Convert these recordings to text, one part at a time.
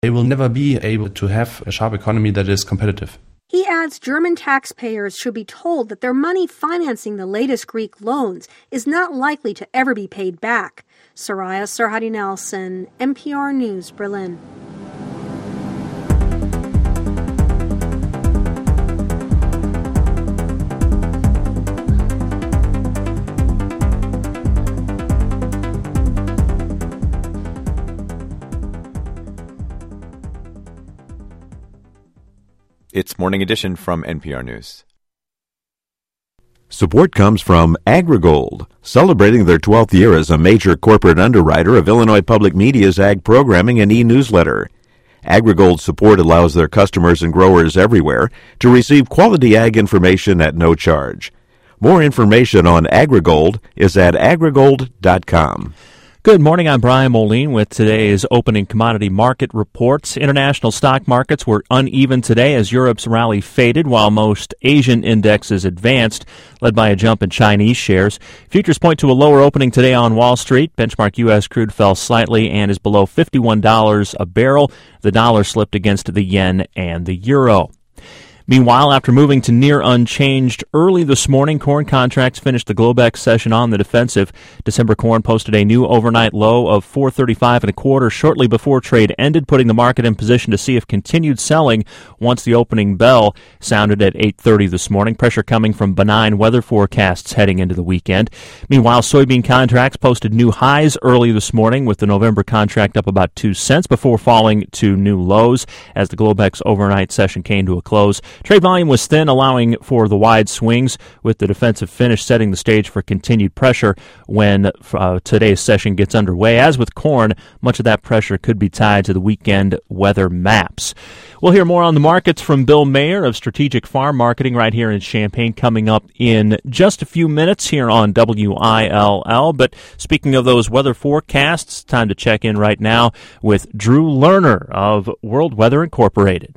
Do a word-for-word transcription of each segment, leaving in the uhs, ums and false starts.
they will never be able to have a sharp economy that is competitive. He adds German taxpayers should be told that their money financing the latest Greek loans is not likely to ever be paid back. Soraya Sarhadi Nelson, N P R News, Berlin. It's Morning Edition from N P R News. Support comes from AgriGold, celebrating their twelfth year as a major corporate underwriter of Illinois Public Media's ag programming and e-newsletter. AgriGold's support allows their customers and growers everywhere to receive quality ag information at no charge. More information on AgriGold is at agrigold dot com. Good morning, I'm Brian Moline with today's opening commodity market reports. International stock markets were uneven today as Europe's rally faded while most Asian indexes advanced, led by a jump in Chinese shares. Futures point to a lower opening today on Wall Street. Benchmark U S crude fell slightly and is below fifty-one dollars a barrel. The dollar slipped against the yen and the euro. Meanwhile, after moving to near unchanged early this morning, corn contracts finished the Globex session on the defensive. December corn posted a new overnight low of four thirty-five and a quarter shortly before trade ended, putting the market in position to see if continued selling once the opening bell sounded at eight thirty this morning. Pressure coming from benign weather forecasts heading into the weekend. Meanwhile, soybean contracts posted new highs early this morning, with the November contract up about two cents before falling to new lows as the Globex overnight session came to a close. Trade volume was thin, allowing for the wide swings, with the defensive finish setting the stage for continued pressure when uh, today's session gets underway. As with corn, much of that pressure could be tied to the weekend weather maps. We'll hear more on the markets from Bill Mayer of Strategic Farm Marketing right here in Champaign coming up in just a few minutes here on W I L L. But speaking of those weather forecasts, time to check in right now with Drew Lerner of World Weather Incorporated.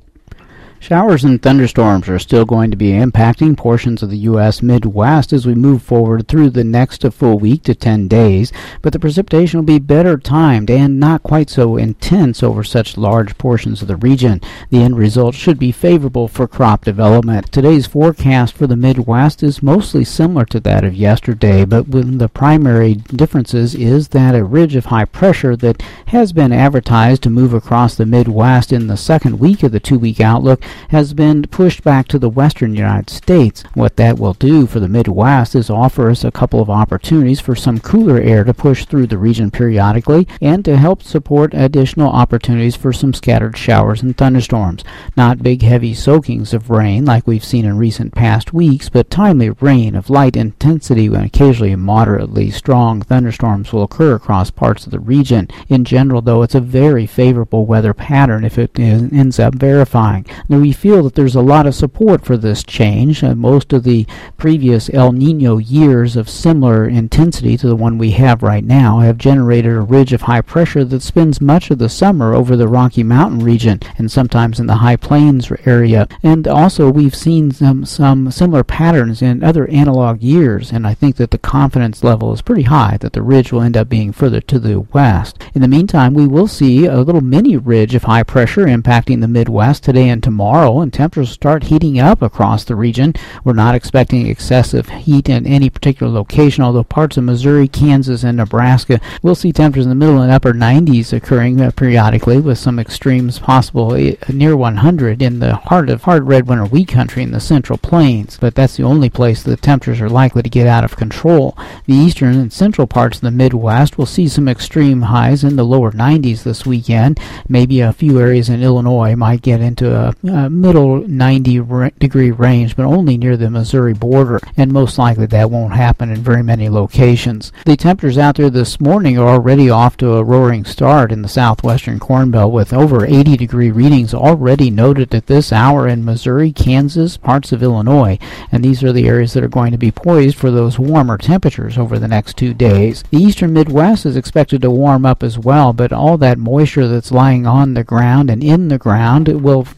Showers and thunderstorms are still going to be impacting portions of the U S Midwest as we move forward through the next full week to ten days, but the precipitation will be better timed and not quite so intense over such large portions of the region. The end result should be favorable for crop development. Today's forecast for the Midwest is mostly similar to that of yesterday, but one of the primary differences is that a ridge of high pressure that has been advertised to move across the Midwest in the second week of the two-week outlook has been pushed back to the western United States. What that will do for the Midwest is offer us a couple of opportunities for some cooler air to push through the region periodically and to help support additional opportunities for some scattered showers and thunderstorms. Not big heavy soakings of rain like we've seen in recent past weeks, but timely rain of light intensity and occasionally moderately strong thunderstorms will occur across parts of the region. In general, though, it's a very favorable weather pattern if it ends up verifying. Now, we feel that there's a lot of support for this change. Uh, most of the previous El Nino years of similar intensity to the one we have right now have generated a ridge of high pressure that spends much of the summer over the Rocky Mountain region and sometimes in the High Plains area. And also we've seen some, some similar patterns in other analog years, and I think that the confidence level is pretty high that the ridge will end up being further to the west. In the meantime, we will see a little mini ridge of high pressure impacting the Midwest today and tomorrow, and temperatures start heating up across the region. We're not expecting excessive heat in any particular location, although parts of Missouri, Kansas, and Nebraska will see temperatures in the middle and upper nineties occurring uh, periodically, with some extremes possible uh, near one hundred in the heart of hard red winter wheat country in the Central Plains. But that's the only place the temperatures are likely to get out of control. The eastern and central parts of the Midwest will see some extreme highs in the lower nineties this weekend. Maybe a few areas in Illinois might get into a, a middle ninety degree range, but only near the Missouri border, and most likely that won't happen in very many locations. The temperatures out there this morning are already off to a roaring start in the southwestern Corn Belt, with over eighty degree readings already noted at this hour in Missouri, Kansas, parts of Illinois, and these are the areas that are going to be poised for those warmer temperatures over the next two days. The eastern Midwest is expected to warm up as well, but all that moisture that's lying on the ground and in the ground will be fed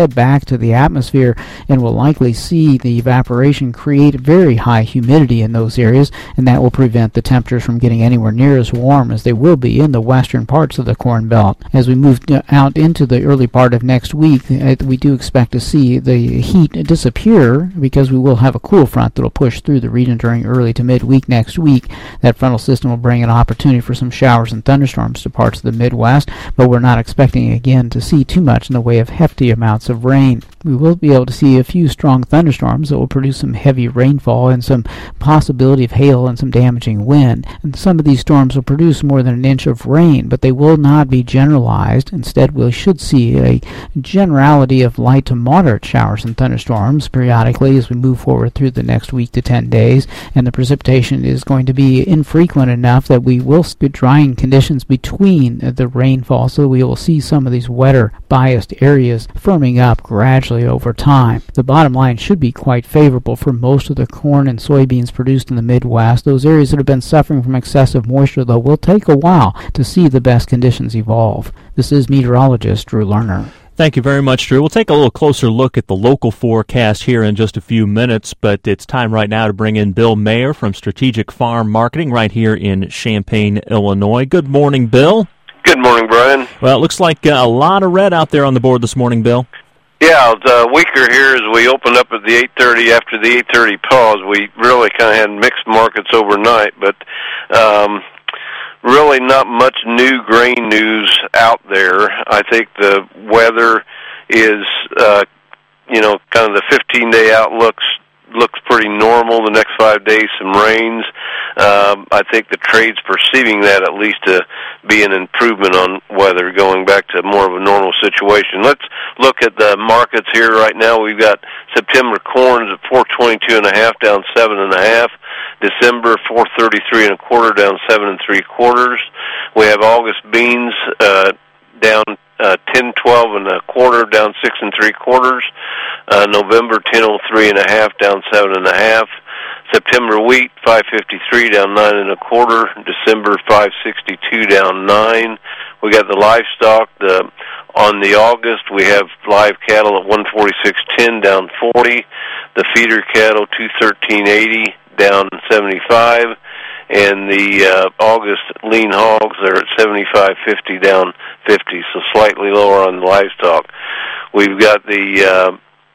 back to the atmosphere and will likely see the evaporation create very high humidity in those areas, and that will prevent the temperatures from getting anywhere near as warm as they will be in the western parts of the Corn Belt. As we move out into the early part of next week, we do expect to see the heat disappear because we will have a cool front that will push through the region during early to midweek next week. That frontal system will bring an opportunity for some showers and thunderstorms to parts of the Midwest, but we're not expecting again to see too much in the way of hefty amounts of rain. We will be able to see a few strong thunderstorms that will produce some heavy rainfall and some possibility of hail and some damaging wind. And some of these storms will produce more than an inch of rain, but they will not be generalized. Instead, we should see a generality of light to moderate showers and thunderstorms periodically as we move forward through the next week to ten days, and the precipitation is going to be infrequent enough that we will get drying conditions between the rainfall, so we will see some of these wetter biased areas firming up gradually over time. The bottom line should be quite favorable for most of the corn and soybeans produced in the Midwest. Those areas that have been suffering from excessive moisture, though, will take a while to see the best conditions evolve. This is meteorologist Drew Lerner. Thank you very much, Drew. We'll take a little closer look at the local forecast here in just a few minutes, but it's time right now to bring in Bill Mayer from Strategic Farm Marketing right here in Champaign, Illinois. Good morning, Bill. Good morning, Brian. Well, it looks like uh, a lot of red out there on the board this morning, Bill. Yeah, it's uh, weaker here as we opened up at the eight thirty. After the eight thirty pause, we really kind of had mixed markets overnight, but um, really not much new grain news out there. I think the weather is, uh, you know, kind of the fifteen-day outlooks looks pretty normal. The next five days, some rains. Um, I think the trade's perceiving that at least to be an improvement on weather, going back to more of a normal situation. Let's look at the markets here right now. We've got September corn at four twenty-two and a half, down seven and a half. December four thirty-three and a quarter, down seven and three quarters. We have August beans uh, down uh, ten twelve and a quarter, down six and three quarters. Uh, November ten oh three and a half, down seven and a half. September wheat five fifty-three, down nine and a quarter. December five sixty-two, down nine. We got the livestock. The on the August we have live cattle at one forty-six ten, down forty. The feeder cattle two thirteen eighty, down seventy-five. And the uh, August lean hogs are at seventy-five fifty, down fifty, so slightly lower on the livestock. We've got the uh,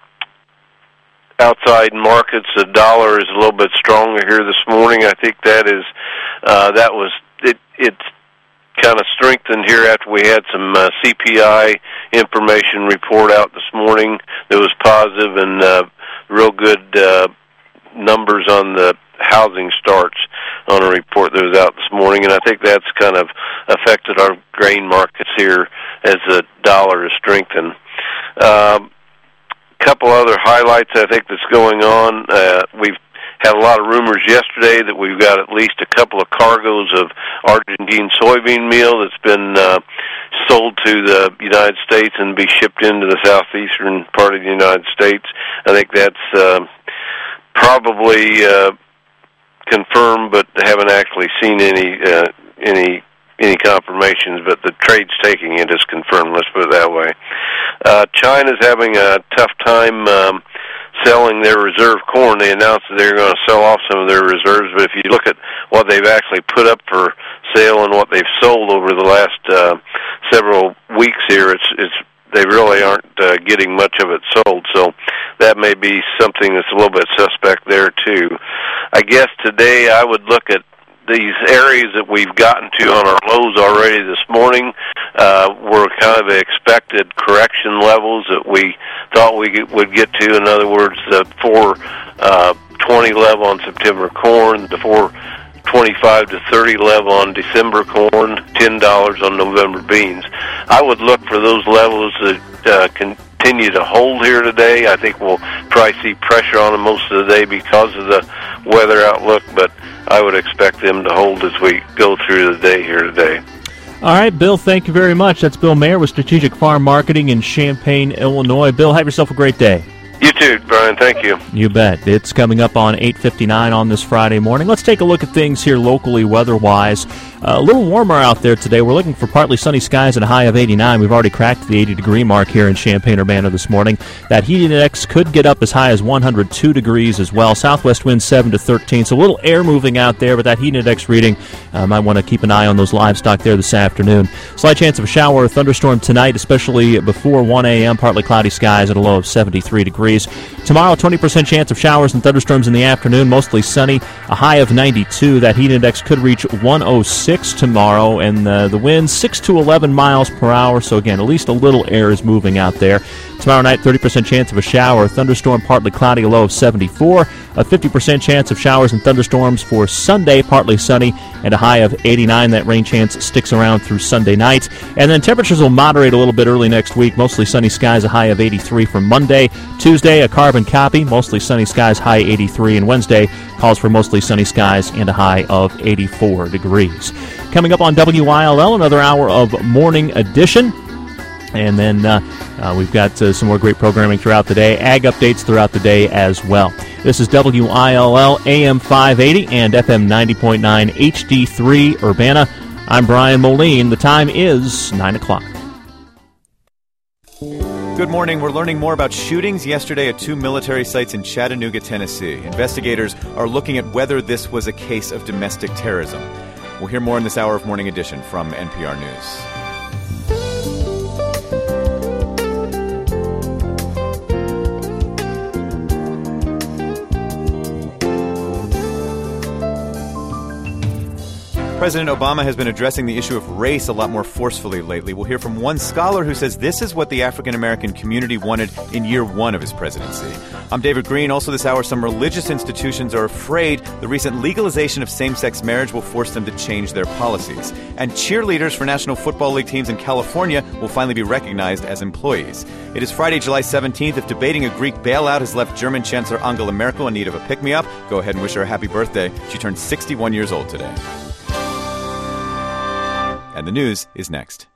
outside markets. The dollar is a little bit stronger here this morning. I think that is uh, that was it. It's kind of strengthened here after we had some uh, C P I information report out this morning that was positive and uh, real good uh, numbers on the housing starts on a report that was out this morning, and I think that's kind of affected our grain markets here as the dollar is strengthened. Um, couple other highlights I think that's going on. Uh, we've had a lot of rumors yesterday that we've got at least a couple of cargoes of Argentine soybean meal that's been uh, sold to the United States and be shipped into the southeastern part of the United States. I think that's uh, probably uh, confirmed, but haven't actually seen any uh, any any confirmations, but the trade's taking it as confirmed, let's put it that way. Uh, China's having a tough time um, selling their reserve corn. They announced that they're going to sell off some of their reserves, but if you look at what they've actually put up for sale and what they've sold over the last uh, several weeks here, it's it's they really aren't uh, getting much of it sold, so that may be something that's a little bit suspect there too. I guess today I would look at these areas that we've gotten to on our lows already this morning uh, were kind of expected correction levels that we thought we would get to. In other words, the four twenty level on September corn, the four twenty-five to thirty level on December corn, ten dollars on November beans. I would look for those levels that uh, continue to hold here today. I think we'll probably see pressure on them most of the day because of the weather outlook, but I would expect them to hold as we go through the day here today. All right, Bill, thank you very much. That's Bill Mayer with Strategic Farm Marketing in Champaign, Illinois. Bill, have yourself a great day. You too, Brian. Thank you. You bet. It's coming up on eight fifty-nine on this Friday morning. Let's take a look at things here locally weather-wise. Uh, a little warmer out there today. We're looking for partly sunny skies and a high of eighty-nine. We've already cracked the eighty-degree mark here in Champaign-Urbana this morning. That heat index could get up as high as one hundred two degrees as well. Southwest winds seven to thirteen, so a little air moving out there, but that heat index reading, uh, might want to keep an eye on those livestock there this afternoon. Slight chance of a shower or thunderstorm tonight, especially before one a.m. Partly cloudy skies at a low of seventy-three degrees. Tomorrow, twenty percent chance of showers and thunderstorms in the afternoon, mostly sunny, a high of ninety-two. That heat index could reach one oh six tomorrow, and uh, the wind six to eleven miles per hour, so again, at least a little air is moving out there. Tomorrow night, thirty percent chance of a shower, thunderstorm, partly cloudy, a low of seventy-four. A fifty percent chance of showers and thunderstorms for Sunday, partly sunny, and a high of eighty-nine. That rain chance sticks around through Sunday night. And then temperatures will moderate a little bit early next week. Mostly sunny skies, a high of eighty-three for Monday. Tuesday, a carbon copy, mostly sunny skies, high eighty-three. And Wednesday calls for mostly sunny skies and a high of eighty-four degrees. Coming up on W I L L, another hour of Morning Edition. And then uh, uh, we've got uh, some more great programming throughout the day, ag updates throughout the day as well. This is W I L L A M five eighty and F M ninety point nine H D three Urbana. I'm Brian Moline. The time is nine o'clock. Good morning. We're learning more about shootings yesterday at two military sites in Chattanooga, Tennessee. Investigators are looking at whether this was a case of domestic terrorism. We'll hear more in this hour of Morning Edition from N P R News. President Obama has been addressing the issue of race a lot more forcefully lately. We'll hear from one scholar who says this is what the African-American community wanted in year one of his presidency. I'm David Green. Also this hour, some religious institutions are afraid the recent legalization of same-sex marriage will force them to change their policies. And cheerleaders for National Football League teams in California will finally be recognized as employees. It is Friday, July seventeenth. If debating a Greek bailout has left German Chancellor Angela Merkel in need of a pick-me-up, go ahead and wish her a happy birthday. She turned sixty-one years old today. And the news is next.